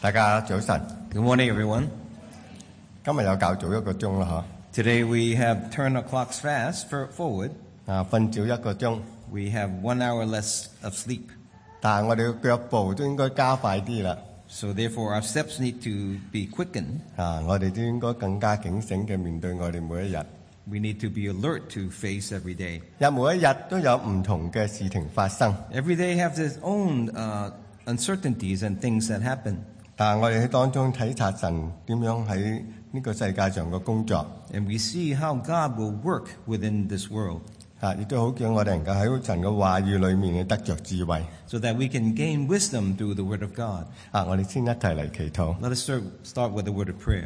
大家早晨。 Good morning, everyone. 今日有較早1個鐘啦， Today we have turned our clocks fast forward. 瞓少1個鐘， We have 1 hour less of sleep. 但係我哋嘅腳步都應該加快啲啦。 So therefore our steps need to be quickened. 我哋都應該更加警醒嘅面對我哋每一日。 We need to be alert to face every day. 每一日都有唔同嘅事情發生， Every day has its own uncertainties and things that happen. 但係我哋喺當中睇察神點樣喺呢個世界上嘅工作， And we see how God will work within this world. 亦都好叫我哋能夠喺神嘅話語裏面得着智慧。 So that we can gain wisdom through the word of God. 我哋先一齊嚟祈禱。 Let us start with a word of prayer.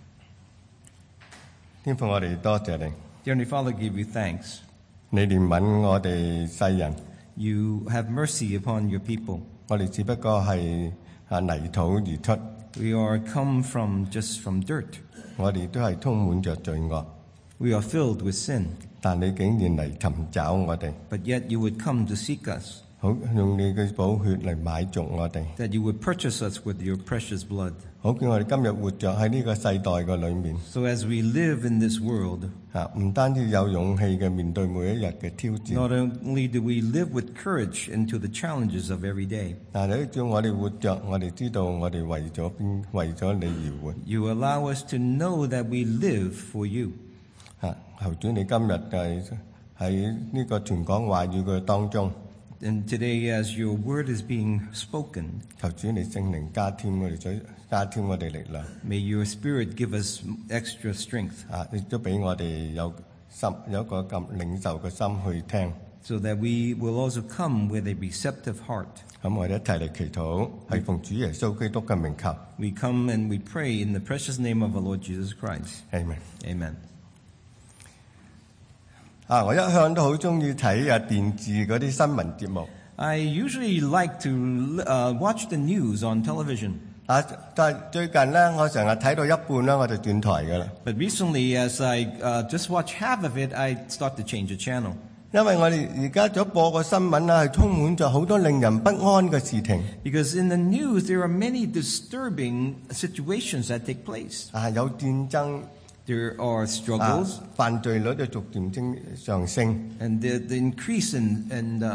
天父，我哋多謝你， Dear Heavenly Father, give you thanks. 你憐憫我哋世人， You have mercy upon your people. 我哋只不過係泥土而出， We are come just from dirt. 我哋都係充滿着罪惡， We are filled with sin. 但你竟然嚟尋找我哋， But yet you would come to seek us, 好用你嘅寶血嚟買續我哋， that you would purchase us with your precious blood. 好叫我哋今日活着喺呢個世代嘅裏面， So as we live in this world, 唔單止有勇氣嘅面對每一日嘅挑戰， not only do we live with courage into the challenges of every day, 但你叫我哋活着，我哋知道我哋為咗你而活。 you allow us to know that we live for you. 求主你今日喺呢個傳講話語嘅當中， And today as your word is being spoken, 求主你聖靈加添我哋力量， may your spirit give us extra strength, 亦都俾我哋有一個咁領受嘅心去聽。 so that we will also come with a receptive heart. 咁我哋一齊嚟祈禱，係奉主耶穌基督嘅名求。 We come and we pray in the precious name of our Lord Jesus Christ. Amen。 Amen. 我一向都好中意睇電視嗰啲新聞節目。 I usually like to watch the news on television. 但係最近咧，我成日睇到一半咧，我就轉台㗎啦。 But recently, as I just watch half of it, I start to change the channel. 因為我哋而家所播個新聞咧，係充滿咗好多令人不安嘅事情。 Because in the news, there are many disturbing situations that take place. 有戰爭。 There are struggles. 犯罪率就逐漸上升。 And the increase in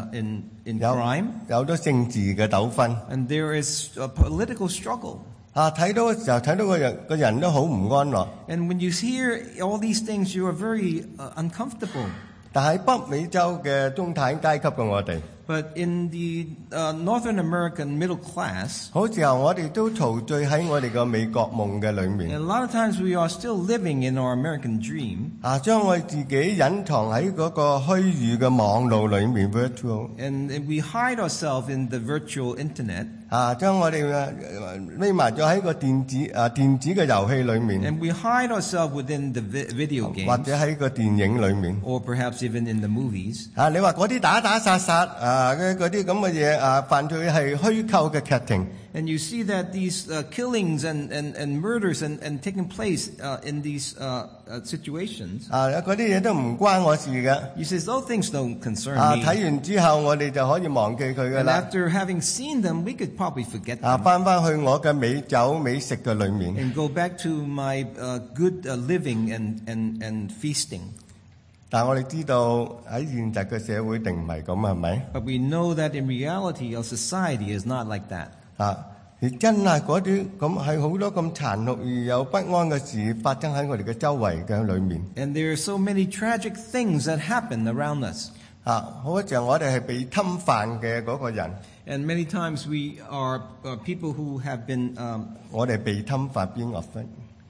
crime. 有好多政治嘅糾紛。 And there is a political struggle. 睇到嘅時候，睇到個人都好唔安樂。 And when you hear all these things, you are very uncomfortable. 但喺北美洲嘅中產階級嘅我哋， But in the Northern American middle class, 好時候我哋都陶醉喺我哋個美國夢嘅裏 and 面。 a lot of times we are still living in our American dream, 將我哋自己隱藏喺嗰個虛擬嘅網路裏面 virtual， and we hide ourselves in the virtual internet, 將我哋匿埋咗喺個電子嘅遊戲裏面， and we hide ourselves within the video 或 games, 者喺個電影裏面。 or perhaps even in the movies. 你話嗰啲打殺嗰啲咁嘅嘢犯罪係虛構嘅劇情。 And you see that these killings and murders and taking place in these situations. 嗰啲嘢都唔關我事嘅。 You say those things don't concern 睇 me. 完之後我哋就可以忘記佢㗎 And 啦。 after having seen them, we could probably forget them 翻去我嘅美酒美食嘅裏面。 and go back to my good living and feasting. 但我哋知道喺現實嘅社會定唔係咁，係咪？ But we know that in reality, our society is not like that. 而真係嗰啲咁係好多咁殘酷而有不安嘅事發生喺我哋嘅周圍嘅裏面。 And there are so many tragic things that happen around us. 好多時候我哋係被侵犯嘅嗰個人。 And many times we are people who have been 我哋被侵犯being offended。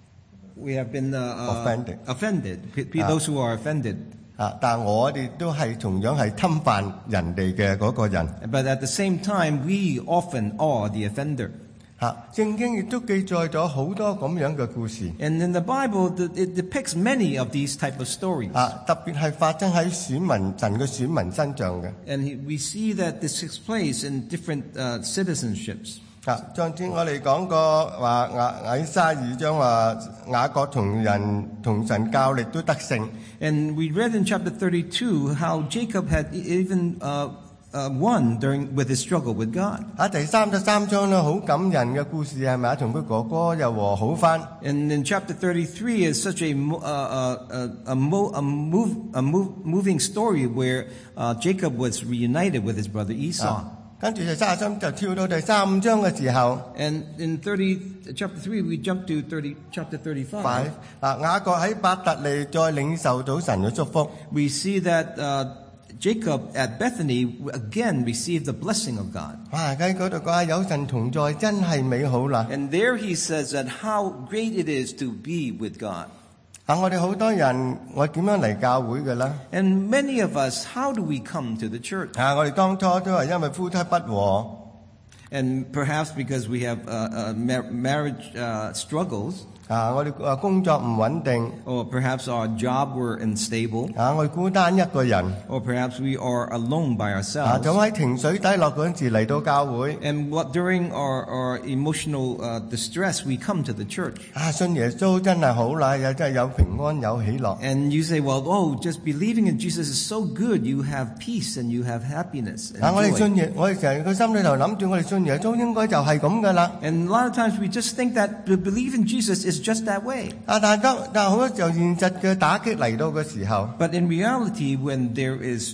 we have been offended. Those who are offended. 但我哋都係同樣係侵犯人哋嘅嗰個人。 But at the same time, we often are the offender. 聖經亦都記載咗好多咁樣嘅故事。 And in the Bible, it depicts many of these type of stories. 特別係發生喺神嘅選民身上嘅。 And we see that this takes place in different citizenships. 上次我哋講過話以賽亞2章話雅各同神較力都得勝。 And we read in chapter 32 how Jacob had even won with his struggle with God. 第33章咧好感人嘅故事係咪啊？同佢哥哥又和好翻。 And in chapter 33 is such a moving story where Jacob was reunited with his brother Esau. 跟住第33就跳到第35章嘅時候。 And in chapter 3 we jump to chapter 35. 雅各喺伯特利再領受到神嘅祝福。 We see that Jacob at Bethany again received the blessing of God. 喺嗰度講有神同在真係美好啦。 And there he says that how great it is to be with God. 我哋好多人我點樣嚟教會嘅啦？ And many of us, how do we come to the church? 我哋當初都係因為夫妻不和。 And perhaps because we have marriage struggles. 我哋工作唔穩定。 Or perhaps our job were unstable. 我哋孤單一個人。 Or perhaps we are alone by ourselves. 就喺情緒低落嗰陣時嚟到教會。 And during our emotional distress, we come to the church. 信耶穌真係好啦，真係有平安有喜樂。 And you say, well, just believing in Jesus is so good. You have peace and you have happiness and joy. 我哋成日個心裏頭諗住，我哋信耶穌應該就係咁噶啦。 And a lot of times we just think that to believe in Jesus is just that way. 但係好多時候現實嘅打擊嚟到嘅時候 But in reality, when there is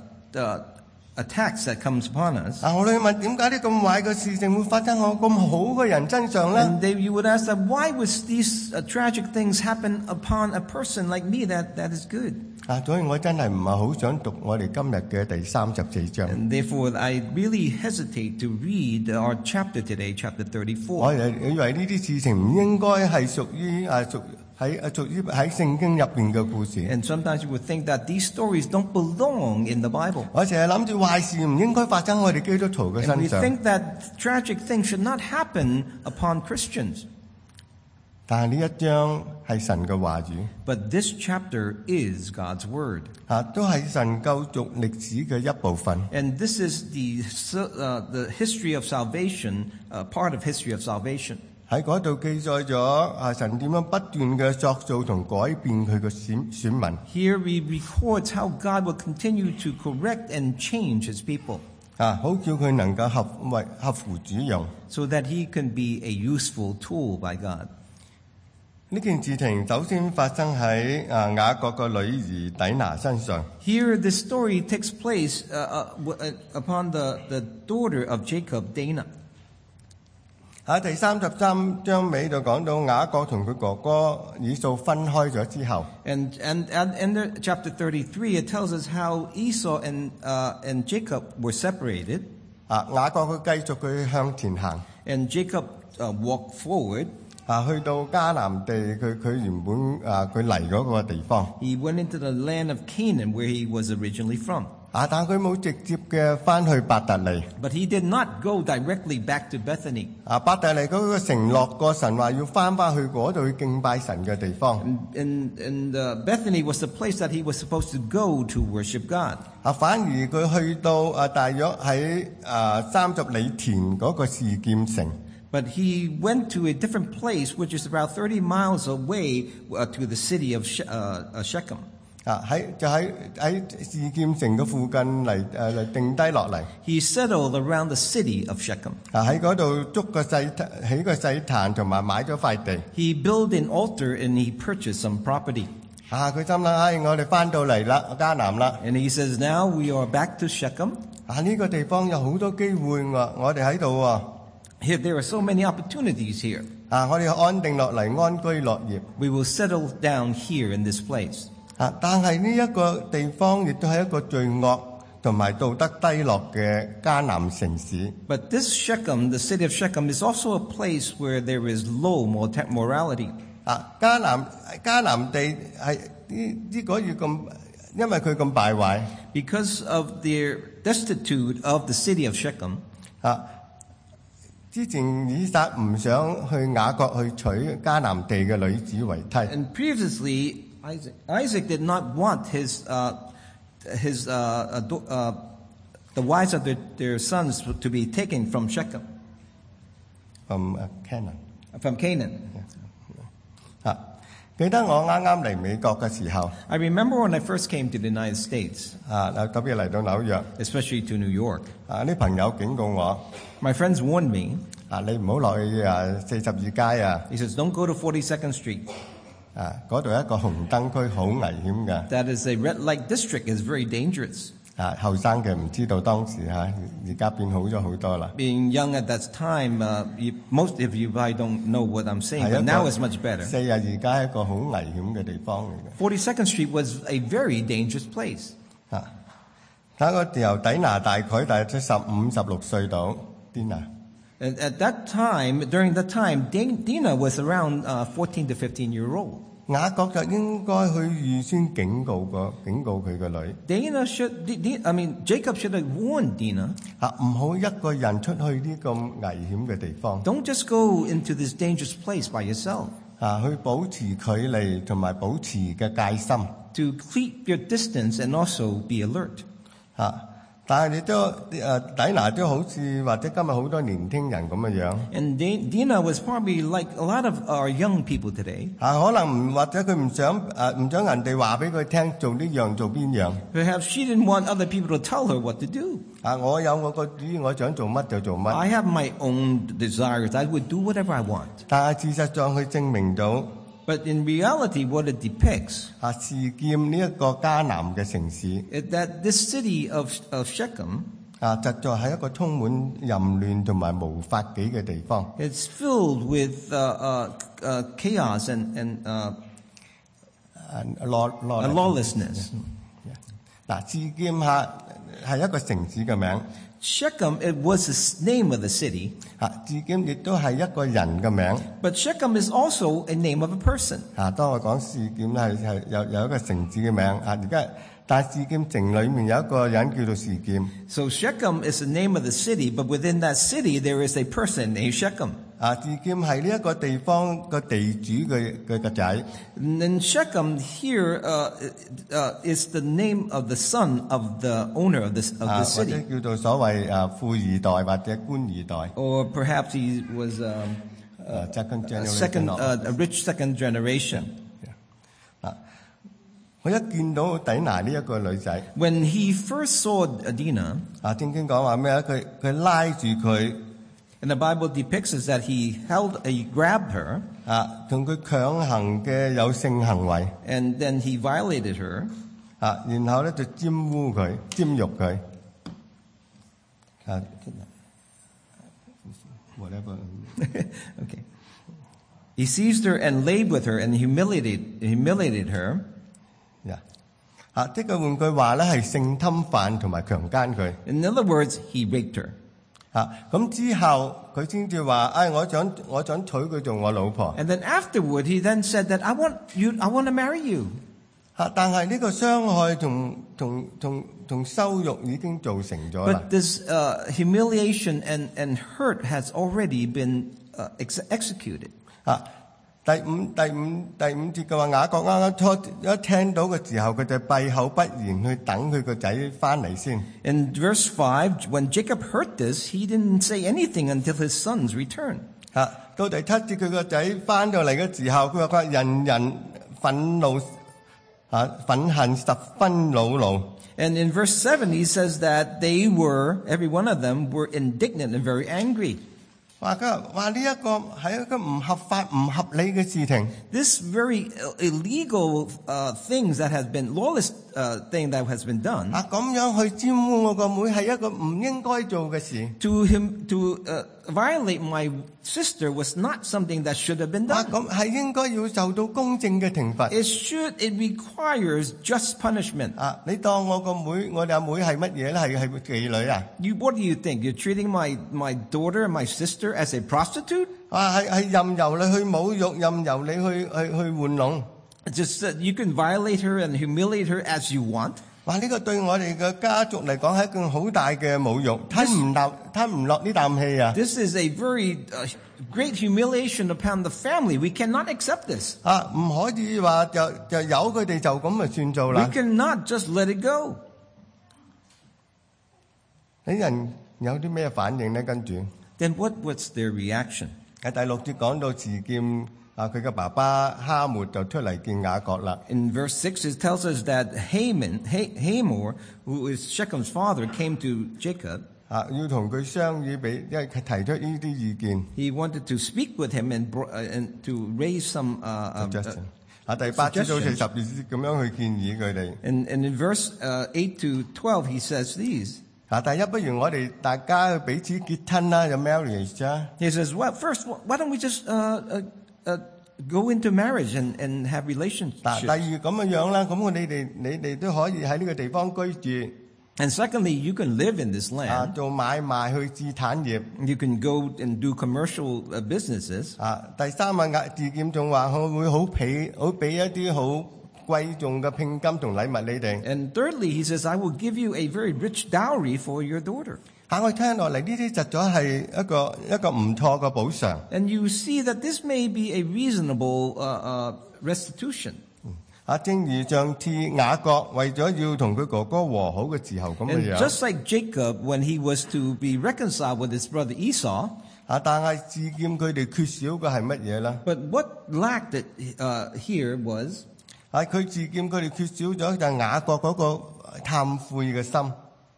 attacks that comes upon us, 我哋問點解啲咁壞嘅事情會發生喺咁好嘅人身上咧 and you would ask that why would these tragic things happen upon a person like me that is good? 所以我真係唔係好想讀我哋今日嘅第34章 And therefore, I really hesitate to read our chapter today, chapter 34. 我以為呢啲事情唔應該係屬於喺聖經入邊嘅故事 And sometimes you would think that these stories don't belong in the Bible. 我成日諗住壞事唔應該發生喺我哋基督徒嘅 And 身 we 上 think that tragic things should not happen upon Christians. 但係呢一章係神嘅話語 But this chapter is God's word. 都係神救贖歷史嘅一部分 And this is the history of salvation, part of history of salvation. 喺嗰度記載咗神點樣不斷嘅塑造同改變佢嘅選民 Here we record how God will continue to correct and change his people. 好叫佢能夠合乎主用 So that he can be a useful tool by God. 呢件事情首先發生喺雅各個女兒底拿身上 Here this story takes place upon the daughter of Jacob, Dinah. 喺第33章尾度講到雅各同佢哥哥以掃分開咗之後 And in chapter 33, it tells us how Esau and Jacob were separated. 雅各佢繼續佢向前行 And Jacob walked forward. 去到迦南地佢原本佢嚟嗰個地方 He went into the land of Canaan where he was originally from. 但佢冇直接嘅翻去伯特利 But he did not go directly back to Bethany. 伯特利嗰個承諾過神話要翻去嗰度去敬拜神嘅地方 And Bethany was the place that he was supposed to go to worship God. 反而佢去到大約喺30里田嗰個示劍城 But he went to a different place, which is about 30 miles away to the city of Shechem. 喺示劍城嘅附近嚟定低落嚟 He settled around the city of Shechem. 喺嗰度起個祭壇同埋買咗塊地 He built an altar and he purchased some property. 佢心諗我哋翻到嚟啦迦南啦 And he says, now we are back to Shechem. 呢個地方有好多機會我哋喺度 Here, there are so many opportunities here. 我哋安定落嚟安居樂業 We will settle down here in this place. 但係呢一個地方亦都係一個罪惡同埋道德低落嘅迦南城市 But this Shechem, the city of Shechem, is also a place where there is low morality. 迦南地係呢個要咁，因為佢咁敗壞 Because of their destitute of the city of Shechem. 之前以撒唔想去雅各去娶迦南地嘅女子為妻 And previously, Isaac did not want the wives of their sons to be taken from Shechem, from Canaan from Canaan. 記得我啱啱嚟美國嘅時候， I remember when I first came to the United States, 特別嚟到紐約， especially to New York. 啲朋友警告我， My friends warned me. 你唔好落去42街啊， He says, don't go to 42nd Street. 嗰度一個紅燈區，好危險嘅。 That is a red light district. It's very dangerous. 後生嘅唔知道當時而家變好咗好多啦。 Being young at that time, most of you probably don't know what I'm saying, but now it's much better. 42街係一個好危險嘅地方嚟嘅。 42nd Street was a very dangerous place. 睇個時候，底拿大約15、16歲到，Dina。 And at that time, during that time, Dina was around 14 to 15-year old. 雅各就應該去預先警告佢個女， Jacob should have warned Dina. 唔好一個人出去呢個危險嘅地方， Don't just go into this dangerous place by yourself. 去保持距離同埋保持嘅戒心。 To keep your distance and also be alert. 但係你都底拿都好似或者今日好多年輕人咁嘅樣。 And Dina was probably like a lot of our young people today. 可能或者佢唔想人哋話俾佢聽做呢樣做邊樣。 Perhaps she didn't want other people to tell her what to do. 我有我個主意，我想做乜就做乜。 I have my own desires. I would do whatever I want. 但係事實上佢證明到， But in reality, what it depicts 示劍呢一個迦南嘅城市， is that this city of Shechem 實在係一個充滿淫亂同埋無法紀嘅地方。 is filled with chaos and lawlessness. 示劍係一個城市嘅名， Shechem, it was the name of the city. 示劍亦都係一個人嘅名。 But Shechem is also a name of a person. 當我講示劍係有一個城市嘅名。而家但係示劍城裏面有一個人叫做示劍。 So Shechem is the name of the city, but within that city there is a person named Shechem. 示劍係呢一個地方個地主嘅仔。 And then Shechem here is the name of the son of the owner of the 或者 city. 叫做所謂富二代或者官二代。 Or perhaps he was second a rich second generation. 我一見到底拿呢一個女仔， When he first saw Dina, 聖經講話咩啊？佢拉住佢， and the Bible depicts is that he grabbed her, 同佢強行嘅有性行為， and then he violated her, 然後咧就玷污佢、玷辱佢，whatever。 okay. He seized her and laid with her and humiliated her. 即係換句話咧，係性侵犯同埋強姦佢。 In other words, he raped her. 咁之後佢先至話：，我想娶佢做我老婆。 And then afterward, he then said that I want to marry you. 但係呢個傷害同羞辱已經造成咗啦。 But this humiliation and hurt has already been executed. 第五節嘅話，雅各啱一聽到嘅時候，佢就閉口不言，去等佢個仔翻嚟先。 In verse 5, when Jacob heard this, he didn't say anything until his sons returned. 到第7節，佢個仔翻到嚟嘅時候，佢話人人憤怒憤恨十分惱怒。 And in verse 7, he says that every one of them were indignant and very angry. 話呢一個係一個唔合法、唔合理嘅事情。 This very illegal things that has been lawless thing that has been done. 咁樣去玷污我個妹係一個唔應該做嘅事。 To violate my sister was not something that should have been done. 咁係應該要受到公正嘅懲罰。 It requires just punishment. 你當我個妹，我哋阿妹係乜嘢咧？係妓女啊？ What do you think? You're treating my daughter and my sister as a prostitute? 係任由你去侮辱，任由你去玩弄。 Just you can violate her and humiliate her as you want. 呢個對我哋嘅家族嚟講係一個好大嘅侮辱，吞唔落呢啖氣啊！ This is a very great humiliation upon the family. We cannot accept this. 唔可以話就由佢哋就咁就算做啦。 We cannot just let it go. 啲人有啲咩反應咧？跟住 Then what was their reaction? 喺第6節講到示劍佢嘅爸爸哈末就出嚟見雅各啦。 In verse 6, it tells us that Hamor, who is Shechem's father, came to Jacob. 要同佢商議，因為佢提出呢啲意見。 He wanted to speak with him and to raise some Suggestion. 第8節到42節咁樣去建議佢哋。 And in verse 8 to 12, he says these. 第一，不如我哋大家彼此結親啦，有 marriage 啫。 He says, well, first, why don't we just go into marriage and have 第 relationships? 二咁樣啦，咁你哋都可以喺呢個地方居住。 And secondly, you can live in this land. 做買賣去置產業。 You can go and do commercial businesses. 第三自劍仲話我會好俾一啲好貴重嘅聘金同禮物你哋。 And thirdly, he says, I will give you a very rich dowry for your daughter. 我聽落嚟呢啲實在係一個唔錯嘅補償。 And you see that this may be a reasonable restitution. 正如上次雅各為咗要同佢哥哥和好嘅時候咁 And 嘅樣。 just like Jacob, when he was to be reconciled with his brother Esau, 但係自劍佢哋缺少嘅係乜嘢咧？ but what lacked it here was 佢自劍佢哋缺少咗就係雅各嗰個懺悔嘅心。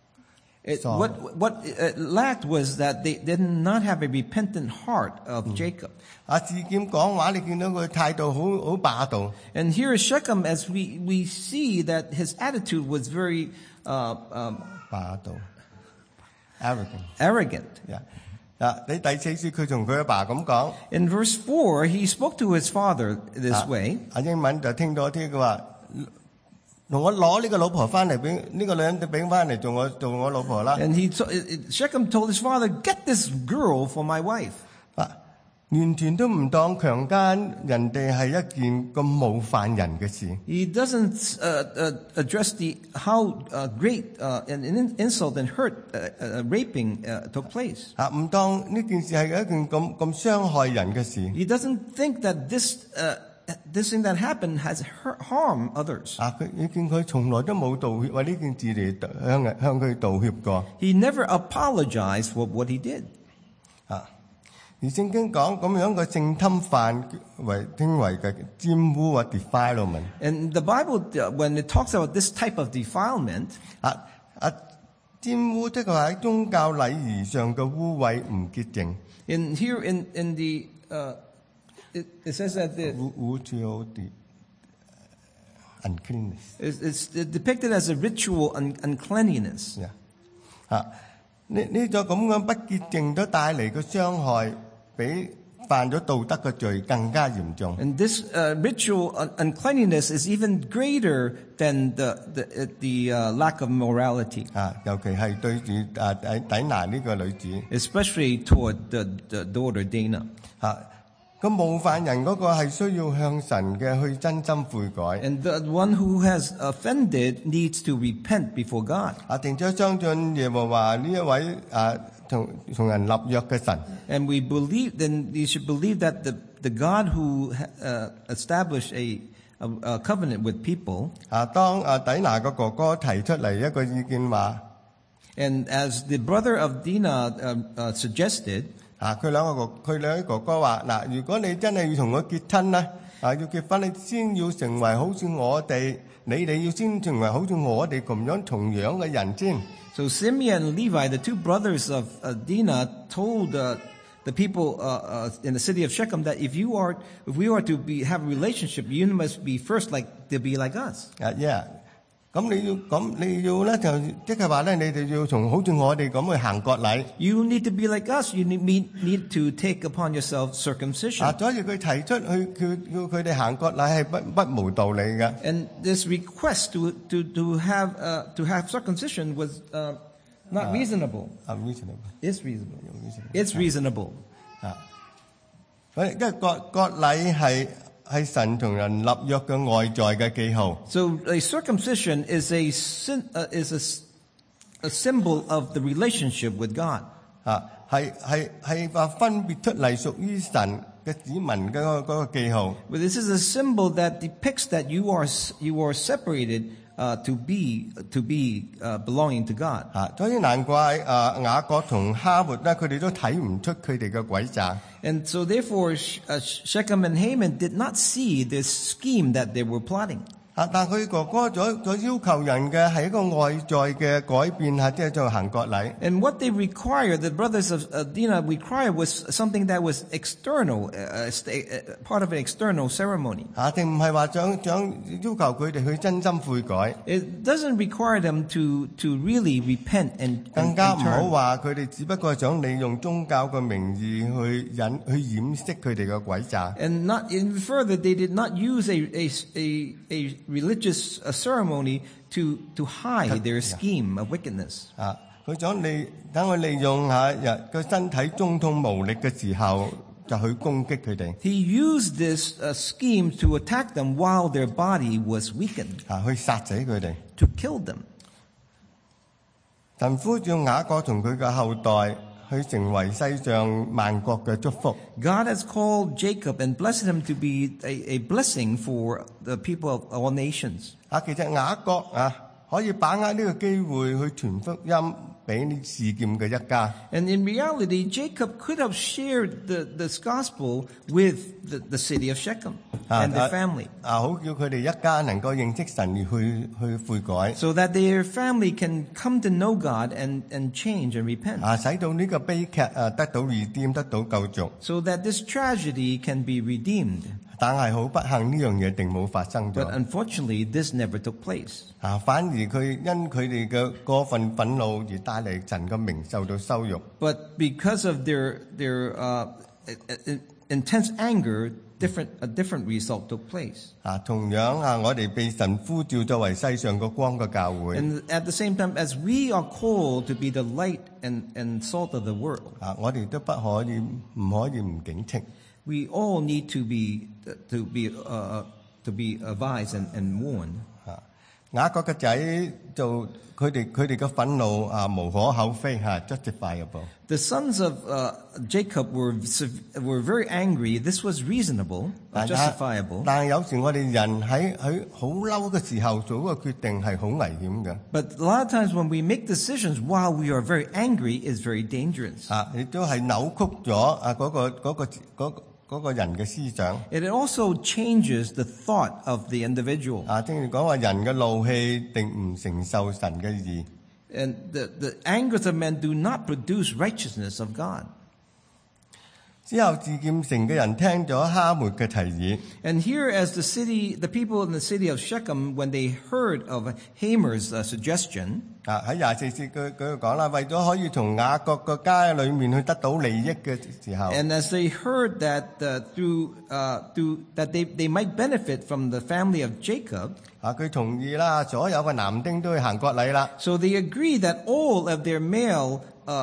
what it lacked was that they did not have a repentant heart of Jacob. 自劍講話，你見到佢態度好霸道。 And here is Shechem, as we see that his attitude was very 霸道 ，arrogant。 arrogant. 你第4節佢同佢阿爸咁講。 In verse 4, he spoke to his father this way. 英文就聽到啲佢話，同我攞呢個老婆翻嚟，俾呢個女人俾翻嚟做我老婆啦。 And Shechem told his father, get this girl for my wife. 完全都唔當強姦人哋係一件咁冒犯人嘅事。 He doesn't address how great an insult and hurt raping took place. 唔當呢件事係一件咁傷害人嘅事。 He doesn't think that this thing that happened has harmed others. 你見佢從來都冇道歉，為呢件事嚟向佢道歉過。 He never apologized for what he did. 而聖經講咁樣嘅性侵犯稱為嘅玷污或 defilement。 And the Bible, when it talks about this type of defilement, 玷污即係話喺宗教禮儀上嘅污穢唔潔淨。 in the it says that 污糟啲 uncleanness。 it's depicted as a ritual uncleanliness. 呢種咁樣不潔淨都帶嚟嘅傷害，比犯咗道德嘅罪更加嚴重。 And this ritual uncleanliness is even greater than the lack of morality, 尤其係對住底拿呢個女子。 especially toward the daughter Dana. 咁冒犯人嗰個係需要向神嘅去真心悔改。 And the one who has offended needs to repent before God. 並且相信耶和華呢一位同人立約嘅神。 And we believe, then you should believe that the God who established a covenant with people. 當底拿個哥哥提出嚟一個意見話， And as the brother of Dinah suggested, 佢兩位哥哥話嗱，如果你真係要同我結親咧，要結婚，你先要成為好似我哋，你哋要先成為好似我哋咁樣同樣嘅人先。 so Simeon and Levi, the two brothers of Dinah, told the people in the city of Shechem that if we are to have a relationship, you must be first to be like us. 咁你要咧就即係話咧，你哋要從好似我哋咁去行割禮。 You need to be like us. You need to take upon yourself circumcision. 所以佢提出叫佢哋行割禮係不無道理嘅。 And this request to have circumcision was not reasonable. Unreasonable. It's reasonable. It's reasonable. 因為割禮係神同人立約嘅外在嘅記號。 So a circumcision is a symbol of the relationship with God. 係話分別出嚟屬於神嘅子民嘅嗰個記號。 But this is a symbol that depicts that you are separated to be belonging to God. 所以難怪雅各同哈末咧，佢哋都睇唔出佢哋嘅詭詐。 And so therefore Shechem and Haman did not see this scheme that they were plotting. 但佢哥哥所要求人嘅係一個外在嘅改變即係做行割禮。 And what they required, the brothers of Dinah required, was something that was external, part of an external ceremony. 定唔係話想要求佢哋去真心悔改。 It doesn't require them to really repent and 更加唔好 turn. 話佢哋只不過想利用宗教嘅名義去掩飾佢哋嘅詭詐。 And not in further, they did not use a religious ceremony to hide their scheme of wickedness. 佢想等佢利用個身體中痛無力嘅時候，就去攻擊佢哋。 He used this scheme to attack them while their body was weakened, 去殺死佢哋。 to kill them. 神呼召雅各同佢嘅後代去成為世上萬國嘅祝福。 God has called Jacob and blessed him to be a blessing for the people of all nations. 其實雅各可以把握呢個機會去傳福音俾呢示劍嘅一家。 And in reality, Jacob could have shared this gospel with the city of Shechem and their family, 好叫佢哋一家能夠認識神而去悔改， so that their family can come to know God and change and repent, 使到呢個悲劇得到redeem，得到救贖。 so that this tragedy can be redeemed. 但係好不幸呢樣嘢定冇發生 But 咗。 unfortunately, this never took place. 反而佢因佢哋嘅過分憤怒而帶嚟神嘅名受到羞辱。 But because of their intense anger, a different result took place. 同樣我哋被神呼召作為世上嘅光嘅教會。 And at the same time, as we are called to be the light and salt of the world, 我哋都唔可以唔警惕。 we all need to be advised and warned. 雅各嘅仔就佢哋嘅憤怒無可厚非justifiable。 The sons of Jacob were very angry. This was reasonable, justifiable. 但係有時我哋人喺好嬲嘅時候做嗰個決定係好危險嘅。 But a lot of times when we make decisions while we are very angry, is very dangerous. 亦都係扭曲咗嗰個人嘅思想。 It also changes the thought of the individual. 正如講話人嘅怒氣定唔承受神嘅義。 And the angers of men do not produce righteousness of God. 之後自劍城嘅人聽咗哈末嘅提議， And here, as the people in the city of Shechem, when they heard of Hamar's suggestion, 喺24節佢講啦，為咗可以從雅各個家裏面去得到利益嘅時候， and as they heard that through that they might benefit from the family of Jacob, 佢同意啦，所有嘅男丁都去行割禮啦。 so they agreed that all of their male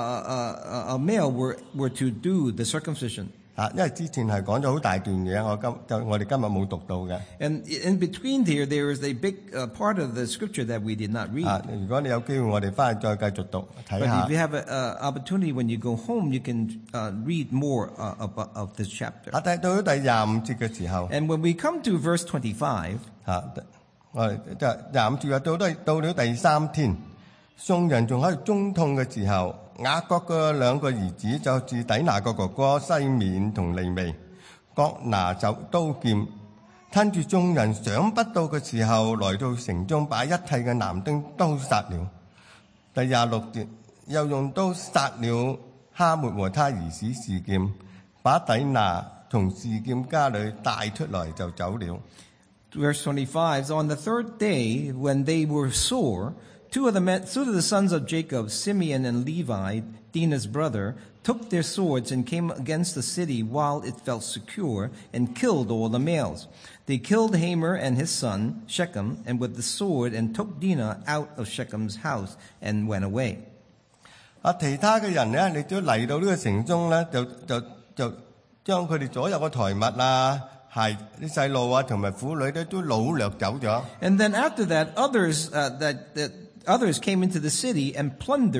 were to do the circumcision. 因為之前係講咗好大段嘢，我哋今日冇讀到嘅。 And in between there is a big part of the scripture that we did not read. 如果你有機會，我哋翻去再繼續讀睇 But 下 if you have an opportunity when you go home, you can read more of this chapter. 到咗第25節嘅時候， And when we come to verse 25, 我哋即係25節話到咗第3天，眾人仲喺度中痛嘅時候，雅各嘅兩個兒子就是底拿個哥哥西面同利未，各拿走刀劍，吞住眾人想不到嘅時候，來到城中，把一切嘅男丁都殺了。第26節又用刀殺了哈末和他兒子示劍，把底拿從示劍家裏帶出來就走了。 verse 25, so on the third day, when they were sore, two of the sons of Jacob, Simeon and Levi, Dinah's brother, took their swords and came against the city while it felt secure and killed all the males. They killed Hamor and his son, Shechem, and with the sword and took Dinah out of Shechem's house and went away. 其他嘅人咧，你都嚟到呢個城中咧，就將佢哋所有嘅財物係啲細路同埋婦女咧都擄掠走咗。 And then after that, others came into the city and plundered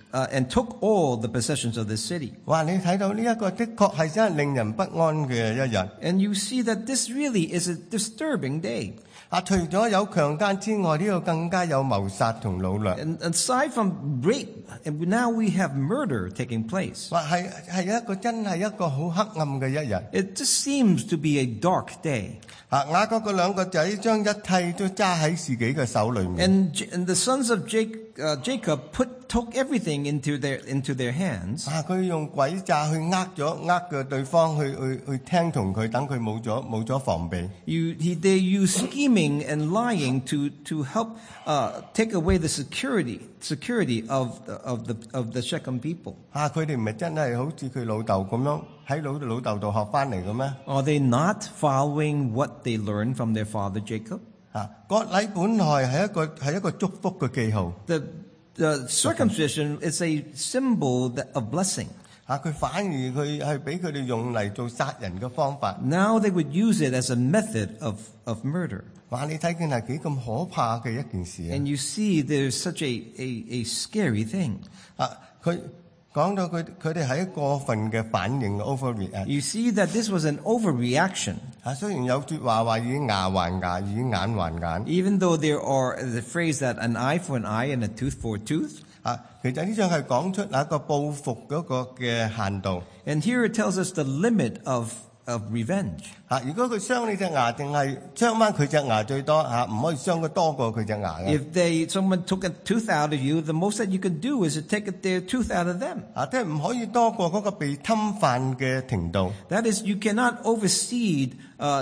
and took all the possessions of the city. 哇！你睇到呢一個的確係真係令人不安嘅一日。 And you see that this really is a disturbing day. 除咗有強姦之外，呢度更加有謀殺同擄掠。 And aside from rape, and now we have murder taking place. 哇！係一個真係一個好黑暗嘅一日。 It just seems to be a dark day. 雅各嘅兩個仔將一切都揸喺自己嘅手裏面。 And the sons of Jacob took everything into their hands. 佢用詭詐去呃嘅對方去聽從佢，等佢冇咗防備。 They use scheming and lying to help take away the security of the Shechem people. 佢哋唔係真係好似佢老豆咁樣喺老豆度學翻嚟嘅咩？ Are they not following what they learned from their father Jacob? 割禮本來係一個祝福嘅記號。 The circumcision is a symbol of blessing. 佢反而佢係俾佢哋用嚟做殺人嘅方法。 Now they would use it as a method of murder. 哇！你睇見係幾咁可怕嘅一件事啊！ And you see there's such a scary thing. 佢講到佢哋係一個過分嘅反應 overreact。 You see that this was an overreaction. 雖然有説話以牙還牙，以眼還眼。 Even though there are the phrase that an eye for an eye and a tooth for a tooth. 其實呢張係講出一個報復嗰個嘅限度。 And here it tells us the limit of revenge. 如果佢傷你隻牙，定係傷翻佢隻牙最多唔可以傷佢多過佢隻牙嘅。 If someone took a tooth out of you, the most that you can do is to take their tooth out of them. 即係唔可以多過嗰個被侵犯嘅程度。 That is, you cannot oversee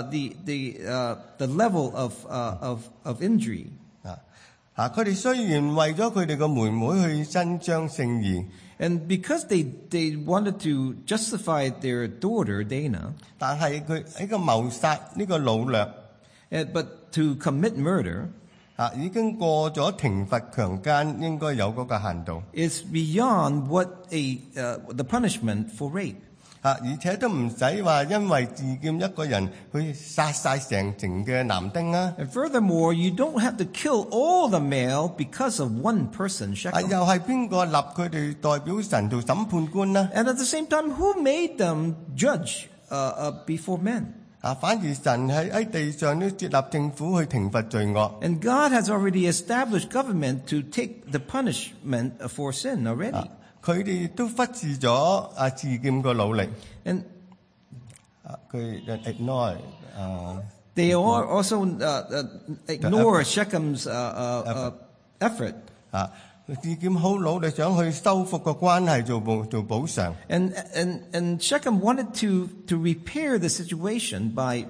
the level of injury. 佢哋雖然為咗佢哋個妹妹去伸張正義， And because they wanted to justify their daughter Dana, 但係佢喺個謀殺呢個擄掠， but to commit murder 已經過咗懲罰強姦應該有嗰個限度。 is beyond what the punishment for rape. 而且都唔使話因為自劍一個人去殺晒成城嘅男丁啊！ And furthermore, you don't have to kill all the male because of one person, Shechem. 又係邊個立佢哋代表神做審判官呢？ And at the same time, who made them judge before men? 反而神喺地上都設立政府去懲罰罪惡。 And God has already established government to take the punishment for sin already. 佢哋都忽視咗自劍個努力。 And 佢 ignore they also ignore Shechem's effort. 自劍好努力想去修復個關係，做補償。 And Shechem wanted to repair the situation by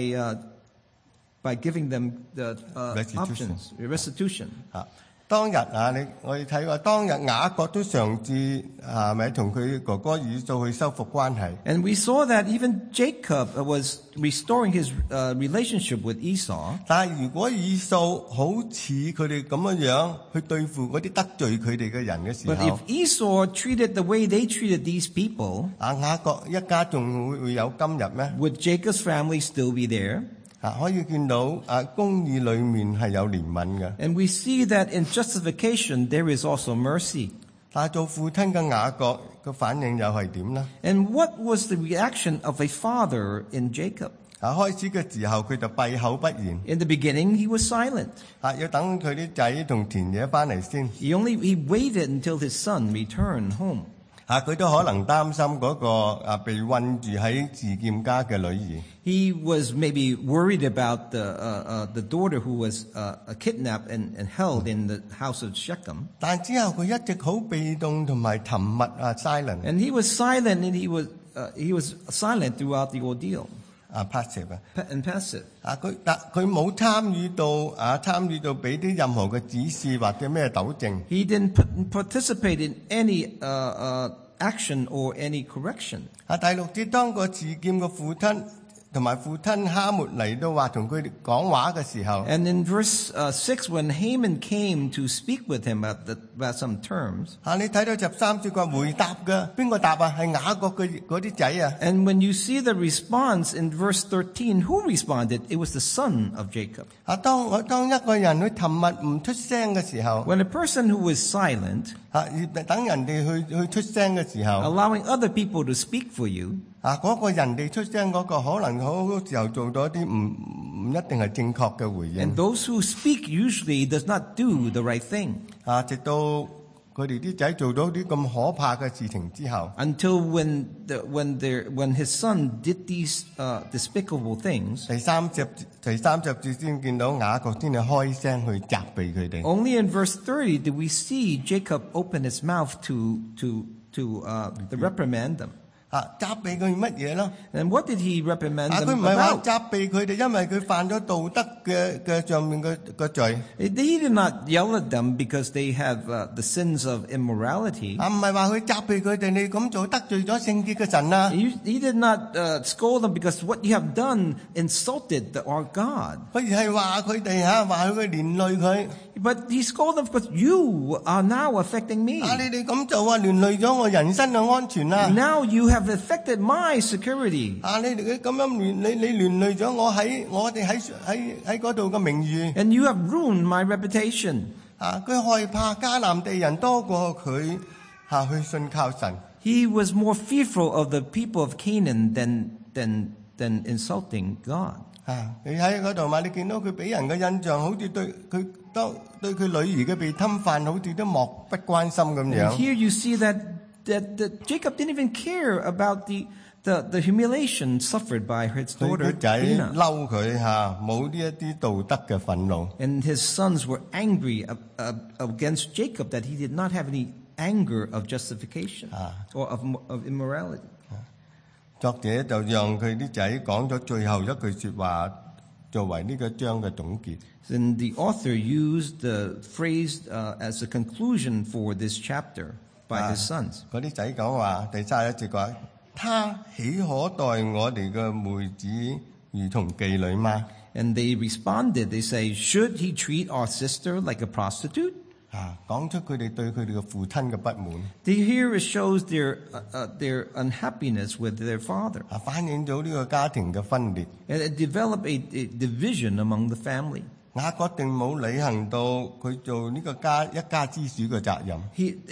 giving them the options, restitution. 當日我哋睇過，當日雅各都嘗試咪同佢哥哥以掃去修復關係。 And we saw that even Jacob was restoring his relationship with Esau. 但係如果以掃好似佢哋咁樣去對付嗰啲得罪佢哋嘅人嘅時 But 候， if Esau treated the way they treated these people, 雅各一家仲會有今日咩？ would Jacob's family still be there? 可以見到公義裏面係有憐憫嘅。 And we see that in justification there is also mercy. 但係做父親嘅雅各嘅反應又係點呢？ And what was the reaction of a father in Jacob? 開始嘅時候佢就閉口不言。 In the beginning, he was silent. 要等佢啲仔同田野翻嚟先。 He waited until his son returned home. 佢都可能擔心嗰個被困住喺自劍家嘅女兒。 He was maybe worried about the daughter who was kidnapped and held in the house of Shechem. 但之後佢一直好被動同埋沉默silent。 And he was silent, and he was silent throughout the ordeal. passive And passive. 佢冇參與到俾啲任何嘅指示或者咩糾正。 He didn't participate in any action or any correction. 第六節，當個自劍嘅父親同埋父親哈末嚟到話同佢哋講話嘅時候， And in verse 6, when Haman came to speak with him about some terms, 你睇到13節佢回答嘅，邊個答啊？係雅各嘅嗰啲仔啊。 and when you see the response in verse 13, who responded? It was the son of Jacob. 當一個人去沉默唔出聲嘅時候， When a person who is silent, 等人哋去出聲嘅時候， allowing other people to speak for you. 嗰個人哋出聲嗰個可能好多時候做到一啲唔一定係正確嘅回應 And。those who speak usually does not do the right thing. 直到佢哋啲仔做到啲咁可怕嘅事情之後， Until when his son did these despicable things, 第三十節先見到雅各先係開聲去責備佢哋。 only in verse 30 do we see Jacob open his mouth to reprimand them. 責備佢乜嘢咯？ And what did he reprimand 佢 them 唔係話 about? 責備佢哋，因為佢犯咗道德嘅上面嘅罪。 He did not yell at them because they have the sins of immorality. 唔係話佢責備佢哋，你咁做得罪咗聖潔嘅神啊！ He did not scold them because what you have done insulted our God. 佢而係話佢哋話佢連累佢。 But he scolded them because you are now affecting me. 你哋咁做連累咗我人身嘅安全啊！ Now you have affected my security. 你哋咁樣你連累咗我哋喺嗰度嘅名譽。 And you have ruined my reputation. 佢害怕迦南地人多過佢去信靠神。 He was more fearful of the people of Canaan than insulting God. 你喺嗰度嘛？你見到佢俾人嘅印象，好似對佢女兒嘅被侵犯，好似都漠不關心咁 And 樣。 here you see that Jacob didn't even care about the humiliation suffered by his 佢 daughter 個仔 Dinah. 嬲佢冇呢一啲道德嘅憤怒。 And his sons were angry against Jacob that he did not have any anger of justification or of immorality. 作者就讓佢啲仔講咗最後一句說話，作為呢個章嘅總結。 And the author used the phrase as a conclusion for this chapter by his sons. 嗰啲仔講話，第31節話：他豈可待我哋嘅妹子如同妓女嗎？ And they responded, they say, should he treat our sister like a prostitute? 講出佢哋對佢哋嘅父親嘅不滿。 Here it shows their unhappiness with their father. 反映咗呢個家庭嘅分裂。 And it developed a division among the family. 雅各定冇履行到佢做呢個一家之主嘅責任。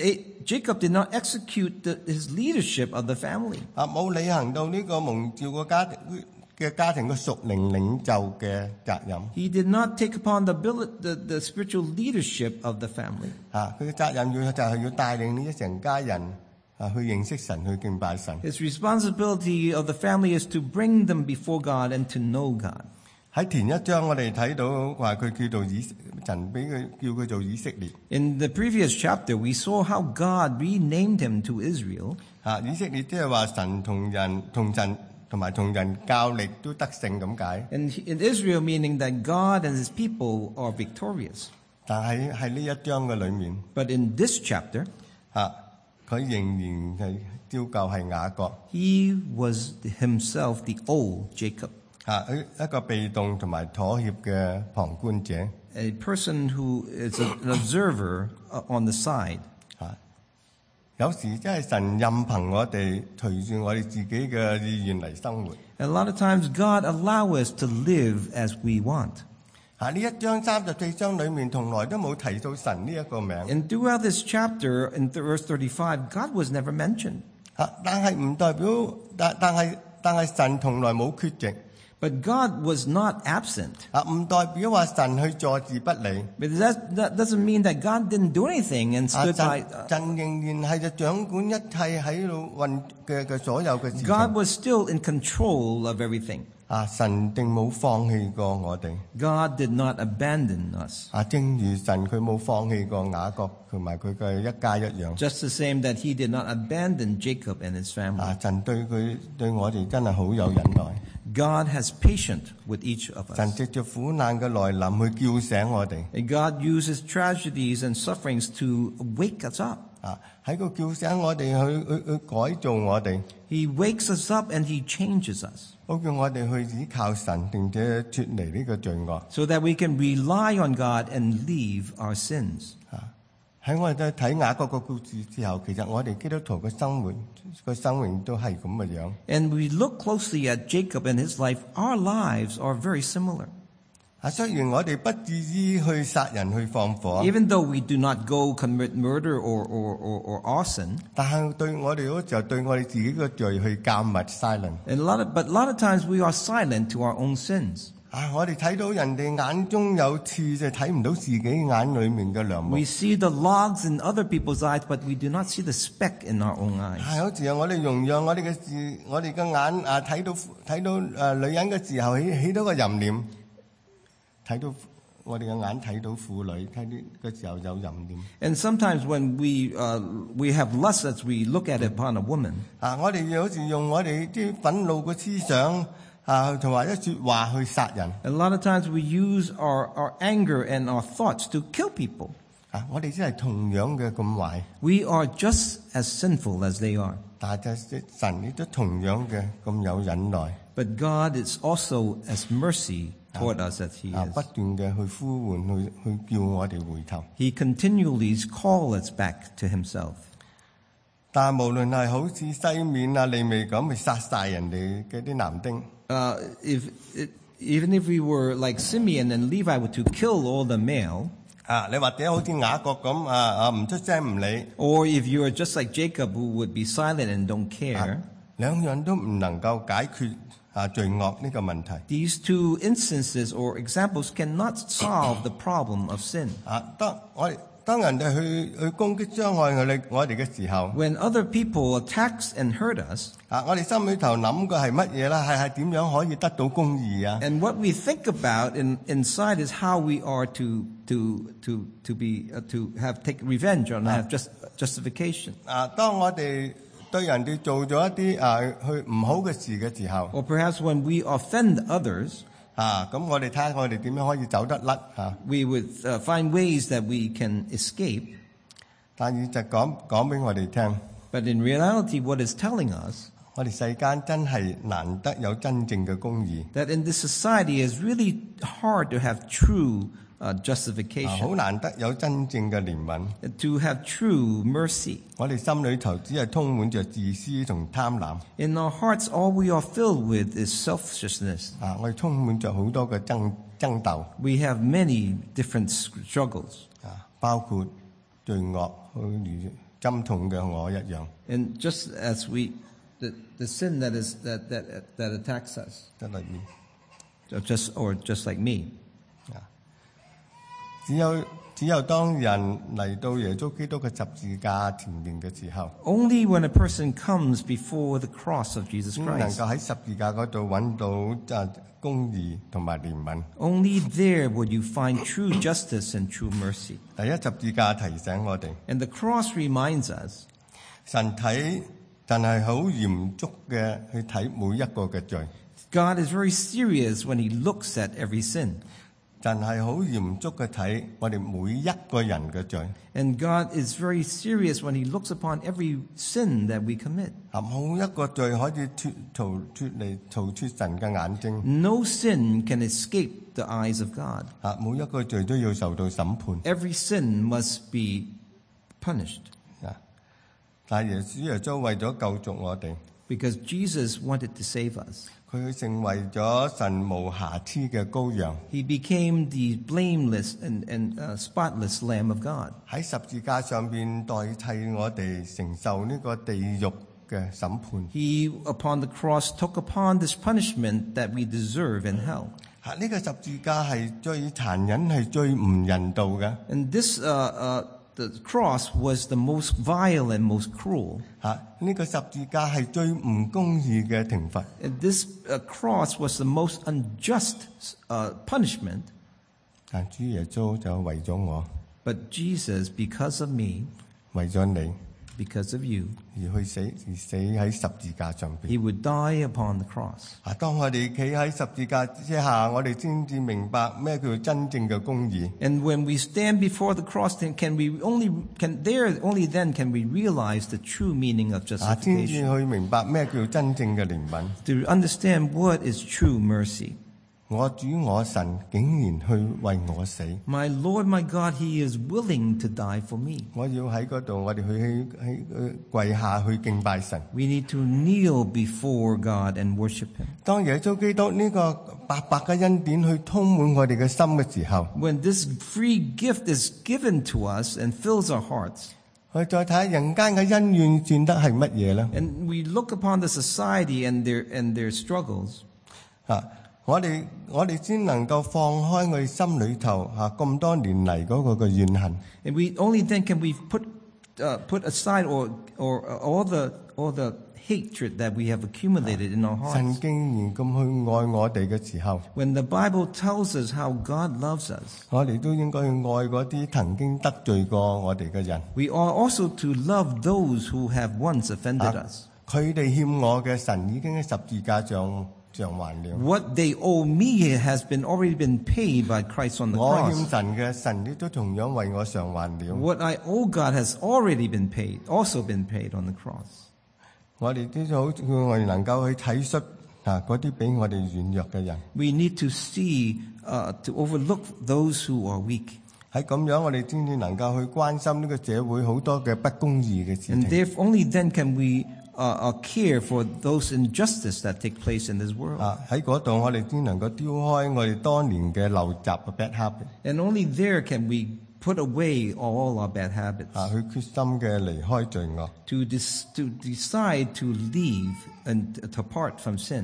Jacob did not execute his leadership of the family. 冇履行到呢個蒙召嘅家庭嘅屬靈領袖嘅責任。 He did not take upon the spiritual leadership of the family. 佢嘅責任就係要帶領呢一成家人去認識神，去敬拜神。 His responsibility of the family is to bring them before God and to know God. 喺前一章我哋睇到話佢神俾佢叫佢做以色列。 In the previous chapter, we saw how God renamed him to Israel. 以色列即係話神同人較力都得勝咁解。 And in Israel, meaning that God and his people are victorious. 但係喺呢一章嘅裏面， But in this chapter, 佢仍然係照舊係雅各。 he was himself the old Jacob, 一個被動同埋妥協嘅旁觀者。 a person who is an observer on the side. 有時真係神任憑我哋隨住我哋自己嘅意願嚟生活。 And a lot of times God allows us to live as we want. 呢一章34章裏面從來都冇提到神呢一個名。 And throughout this chapter, in verse 35, God was never mentioned. 但係唔代表，但係神從來冇缺席。 But God was not absent. 唔代表話神去坐視不理。 But that doesn't mean that God didn't do anything and stood by. 神仍然係就掌管一切喺度運嘅所有嘅事情。 God was still in control of everything. 神定冇放棄過我哋。 God did not abandon us. 正如神佢冇放棄過雅各同埋佢嘅一家一樣。 Just the same that he did not abandon Jacob and his family. 神對我哋真係好有忍耐。 God has patience with each of 神 us. 藉着苦難嘅來臨去叫醒我哋。 And God uses tragedies and sufferings to wake us up. 喺個叫醒我哋去改造我哋。 He wakes us up and he changes us. 好叫我哋去依靠神，並且脫離呢個罪惡。 So that we can rely on God and leave our sins. 喺我哋睇雅各個故事之後，其實我哋基督徒嘅生活都係咁嘅樣。 And we look closely at Jacob and his life. Our lives are very similar. 雖然我哋不至於去殺人去放火， Even though we do not go commit murder or arson, 但係對我哋嗰時候對我哋自己嘅罪去緘默 silent。 but a lot of times we are silent to our own sins. 我哋睇到人哋眼中有刺，就睇唔到自己眼裏面嘅梁木。 We see the logs in other people's eyes, but we do not see the speck in our own eyes. 好似我哋容讓我哋嘅眼睇到女人嘅時候起到個淫念，睇到我哋嘅眼睇到婦女睇啲嘅時候有淫念。 And sometimes when we have lust as we look at it upon a woman, 我哋好似用我哋啲憤怒嘅思想同埋一說話去殺人。 a lot of times we use our anger and our thoughts to kill people. 我哋真係同樣嘅咁壞， We are just as sinful as they are. 但係神亦都同樣嘅咁有忍耐， But God is also as mercy toward us as He 不 is. 斷嘅去呼喚去叫我哋回頭。 He continually calls us back to Himself. 但係無論係好似西面利未咁去殺晒人哋嘅啲男丁， Even if we were like Simeon and Levi were to kill all the male, 你或者好似雅各咁唔出聲唔理， or if you are just like Jacob who would be silent and don't care, 兩樣都唔能夠解決罪惡呢個問題。 these two instances or examples cannot solve the problem of sin. 當人哋去攻擊傷害我哋嘅時候， When other people attacks and hurt us, 我哋心裏頭諗嘅係乜嘢啦？係點樣可以得到公義啊？ and what we think about inside is how we are to take revenge or have justification. 當我哋對人哋做咗一啲去唔好嘅事嘅時候， Or perhaps when we offend others, 咁我哋睇下我哋點樣可以走得甩 we would find ways that we can escape. 但係就講俾我哋聽， But in reality, what it's telling us 我哋世間真係難得有真正嘅公義， that in this society it's really hard to have true 好 justification, 難得有真正嘅憐憫。 to have true mercy. 我哋心裏頭只係充滿着自私同貪婪， In our hearts, all we are filled with is selfishness. 我哋充滿着好多嘅爭鬥， We have many different struggles. 包括罪惡，好如針痛嘅我一樣。 And just as the sin that attacks us, 得嚟面 just like me. 只有當人嚟到耶穌基督嘅十字架前面嘅時候， Only when a person comes before the cross of Jesus 先能 Christ, 夠喺十字架嗰度揾到公義同埋憐憫。 only there will you find true justice and true mercy. 第一，十字架提醒我哋， And the cross reminds us 神係好嚴肅嘅去睇每一個嘅罪， God is very serious when He looks at every sin. 神係好嚴肅嘅睇我哋每一個人嘅罪。 And God is very serious when He looks upon every sin that we commit. 冇一個罪可以逃出神嘅眼睛。 No sin can escape the eyes of God. 每一個罪都要受到審判。 Every sin must be punished 但係耶穌為咗救贖我哋， because Jesus wanted to save us. 佢成為咗神無瑕疵嘅羔羊， He became the blameless and spotless Lamb of God. 喺十字架上邊代替我哋承受呢個地獄嘅審判。 He, upon the cross, took upon this punishment that we deserve in hell. 呢個十字架係最殘忍、係最唔人道嘅。 And this, the cross was the most vile and most cruel. 呢個十字架係最唔公義嘅懲罰。 And this cross was the most unjust punishment. 但主耶穌就為咗我， But Jesus, because of me, 為咗你 because of you, 而死喺十字架上邊。 He would die upon the cross. 當我哋企喺十字架之下，我哋先至明白咩叫真正嘅公義。 And when we stand before the cross, then only then can we realize the true meaning of 先至 justification. 去明白咩叫真正嘅憐憫。 To understand what is true mercy. 我主我神竟然去為我死， My Lord, my God, He is willing to die for me. 我要喺嗰度，我哋去跪下去敬拜神。 We need to kneel before God and worship Him. 當耶穌基督呢個白白嘅恩典去充滿我哋嘅心嘅時候， When this free gift is given to us and fills our hearts, 我哋再睇下人間嘅恩怨算得係乜嘢咧？ and we look upon the society and their struggles, 我哋先能夠放開我哋心裏頭咁多年嚟嗰個嘅怨恨。 and we only then can we put aside or all the hatred that we have accumulated in our 神 hearts. 竟然咁去愛我哋嘅時候， When the Bible tells us how God loves us, 我哋都應該去愛嗰啲曾經得罪過我哋嘅人。 we are also to love those who have once offended us. 佢哋欠我嘅，神已經喺十字架上償還了。 What they owe me has already been paid by Christ on the 我欠 cross. 神嘅，神亦都同樣為我償還了。 What I owe God has already been paid, also been paid on the cross. 我哋都好似我哋能夠去體恤嗰啲比我哋軟弱嘅人。 We need to see, to overlook those who are weak. 喺咁樣，我哋先至能夠去關心呢個社會好多嘅不公義嘅事 And 情。 therefore, only then can we care for those injustice that take place in this world. 喺嗰度，我哋先能夠丟開我哋多年嘅陋習嘅 bad habit， And only there can we put away all our bad habits. 去決心嘅離開罪惡。 To decide to leave and to part from sin.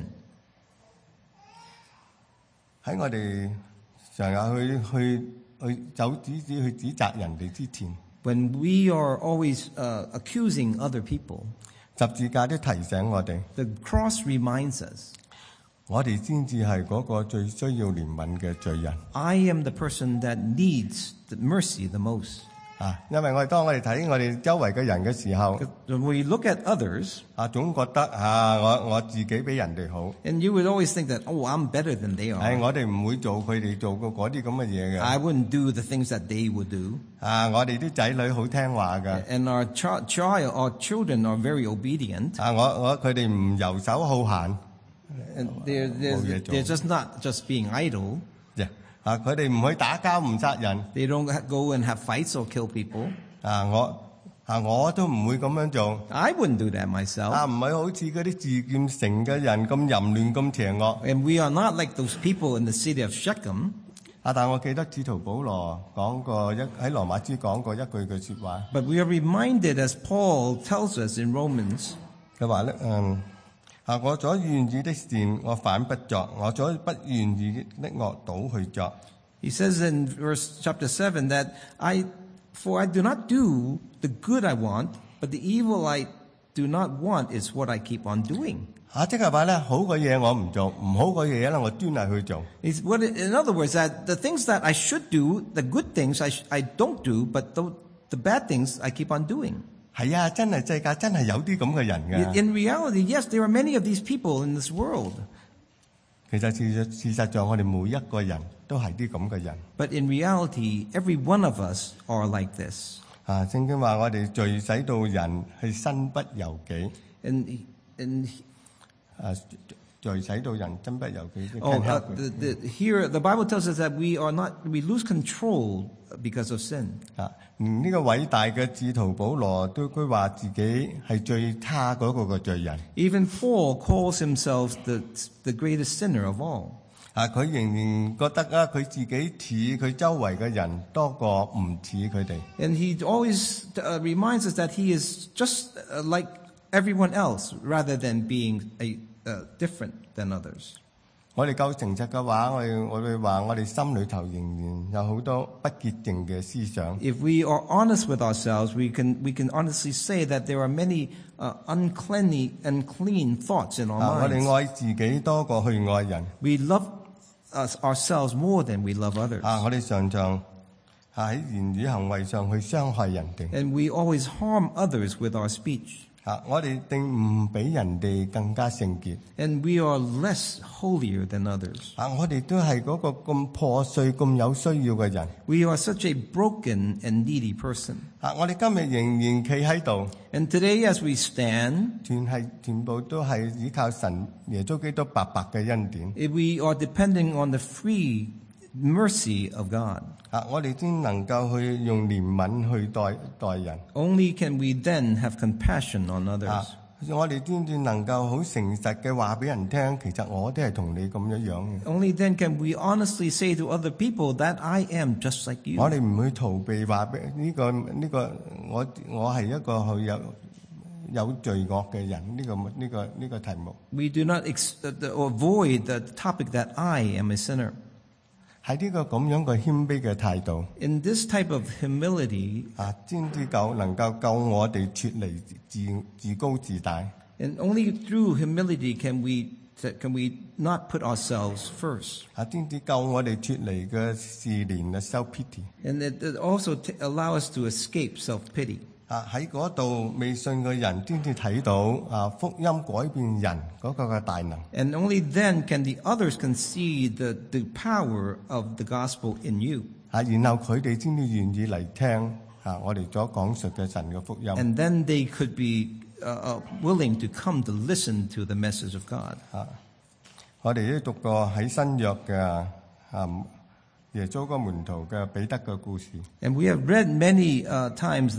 喺我哋成日去走指去指責人哋之前， When we are always accusing other people, 十字架都提醒我哋， the cross reminds us, 我哋先至係嗰個最需要憐憫嘅罪人。 I am the person that needs the mercy the most. 因為當我哋睇我哋周圍嘅人嘅時候， When we look at others, 總覺得我自己比人哋好， and you would always think that, oh, I'm better than they are. 我哋唔會做佢哋做過嗰啲咁嘅嘢嘅。 I wouldn't do the things that they would do. 我哋啲仔女好聽話㗎。 And our children are very obedient. 佢哋唔遊手好閒。 And they're just not just being idle. 佢哋唔去打交唔殺人。 They don't go and have fights or kill people. 我都唔會咁樣做。 I wouldn't do that myself. 唔係好似嗰啲自建城嘅人咁淫亂咁邪惡。 And we are not like those people in the city of Shechem. 但我記得使徒保羅講過喺羅馬書講過一句説話。 But we are reminded, as Paul tells us in Romans, 佢話咧，我所願意的善，我反不作；我所不願意的惡，倒去作。 he says in chapter 7 that for I do not do the good I want, but the evil I do not want is what I keep on doing. 即係話咧，好嘅嘢我唔做，唔好嘅嘢咧我專係去做。 In other words, that the things that I should do, the good things I don't do, but the bad things I keep on doing. 係啊，真係世界真係有啲咁嘅人㗎。 In reality, yes, there are many of these people in this world. 其實事實上，我哋每一個人都係啲咁嘅人。 But in reality, every one of us are like this. 聖經話我哋罪使到人係身不由己。 And 罪使到人身不由己。 here the Bible tells us that we lose control because of sin. 呢個偉大嘅使徒保羅都佢話自己係最差嗰個嘅罪人。 Even Paul calls himself the greatest sinner of all. 佢仍然覺得佢自己似佢周圍嘅人多過唔似佢哋。 And he always reminds us that he is just like everyone else, rather than being different than others. 我哋夠誠實嘅話，我哋話我哋心裏頭仍然有好多不潔淨嘅思想。 If we are honest with ourselves, we can honestly say that there are many unclean thoughts in our 我哋 minds. 愛自己多過去愛人。 We love ourselves more than we love others. 我哋常常喺言語行為上去傷害人哋。 And we always harm others with our speech. 我哋定唔比人哋更加聖潔。 And we are less holier than others. 我哋都係嗰個咁破碎、咁有需要嘅人。 We are such a broken and needy person. 我哋今日仍然企喺度， And today as we stand, 全部都係依靠神耶穌基督白白嘅恩典。 we are depending on the free mercy of God. 我哋先能夠去用憐憫去待人。 Only can we then have compassion on others. 我哋先至能夠好誠實嘅話俾人聽，其實我都係同你咁樣嘅。 Only then can we honestly say to other people that I am just like you. 我哋唔去逃避話俾呢個我係一個好有罪惡嘅人呢個題目。 We do not avoid the topic that I am a sinner. 喺呢個咁樣嘅謙卑嘅態度， In this type of humility, 先至能夠救我哋脫離自高自大。 and only through humility can we not put ourselves first. 先至救我哋脫離嘅試煉嘅 self pity。 And it also allow us to escape self-pity. 喺嗰度未信嘅人先至睇到福音改變人嗰個嘅大能。 And only then can the others can see the power of the gospel in you. 然後佢哋先至願意嚟聽我哋所講述嘅神嘅福音。 And then they could be willing to come to listen to the message of God. 我哋都讀過喺新約嘅耶穌個門徒嘅彼得嘅故事。 And we have read many times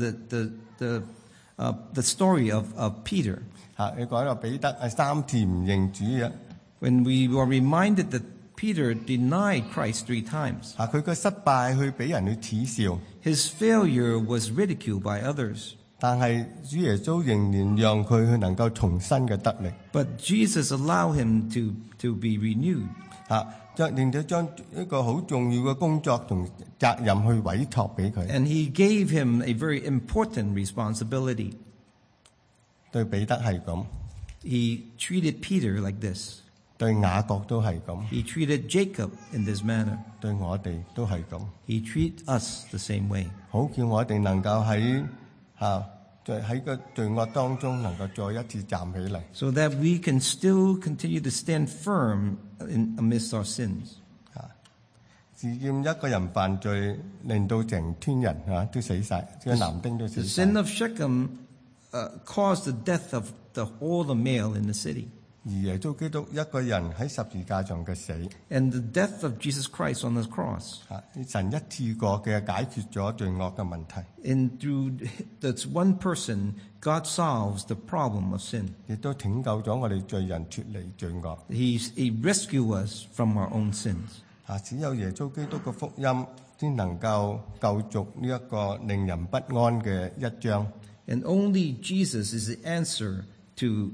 the story of Peter. 你講到彼得3次唔認主嘅。 When we were reminded that Peter denied Christ 3 times. 佢嘅失敗去俾人去恥笑。 His failure was ridiculed by others. 但係主耶穌仍然讓佢去能夠重新嘅得力。 But Jesus allowed him to be renewed. 並且將一個好重要嘅工作同責任去委託俾佢。 And he gave him a very important responsibility. 對彼得係咁， He treated Peter like this. 對雅各都係咁， He treated Jacob in this manner. 對我哋都係咁。 He treats us the same way. 好叫我哋能夠喺個罪惡當中能夠再一次站起嚟。 So that we can still continue to stand firm amidst our sins. 事件一個人犯罪，令到成村人都死晒，即係男丁都死 The 晒。 sin of Shechem caused the death of all the male in the city. 而耶穌基督一個人喺十字架上嘅死， And the death of Jesus Christ on the cross. 神一次過嘅解決咗罪惡嘅問題， And through that one person, God solves the problem of sin. 亦都拯救咗我哋罪人脫離罪惡。 He rescued us from our own sins. 只有耶穌基督嘅福音先能夠救贖呢一個令人不安嘅一章。 And only Jesus is the answer to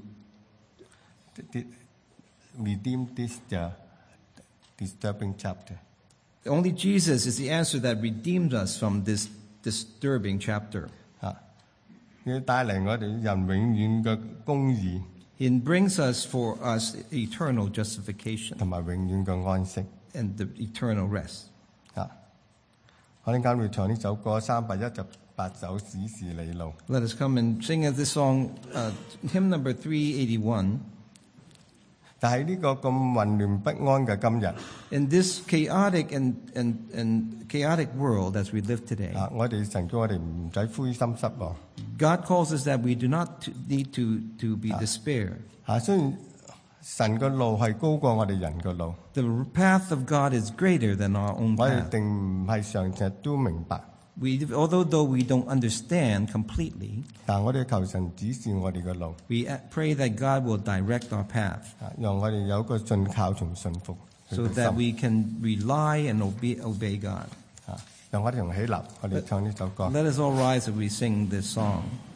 redeem this disturbing chapter. only Jesus is the answer that redeemed us from this disturbing chapter. 要帶嚟我哋人永遠嘅公義 It brings us for us eternal justification 同埋永遠嘅安息。 and the eternal rest. 我哋間會唱呢首歌318首《史事理路》。 Let us come and sing this song, hymn number 381. 但係呢個咁混亂不安嘅今日， In this chaotic and chaotic world as we live today, 我哋神叫我哋唔使灰心失望。 God calls us that we do not need to be despair. 雖然神嘅路係高過我哋人嘅路， The path of God is greater than our own 我哋 path. 定唔係常日都明白， Although we don't understand completely, 但我哋求神指示我哋嘅路， we pray that God will direct our path 讓我哋有個信靠同信服佢 so 嘅 that 心。 we can rely and obey God. 讓我哋同起立，我哋唱呢首歌。 Let us all rise as we sing this song.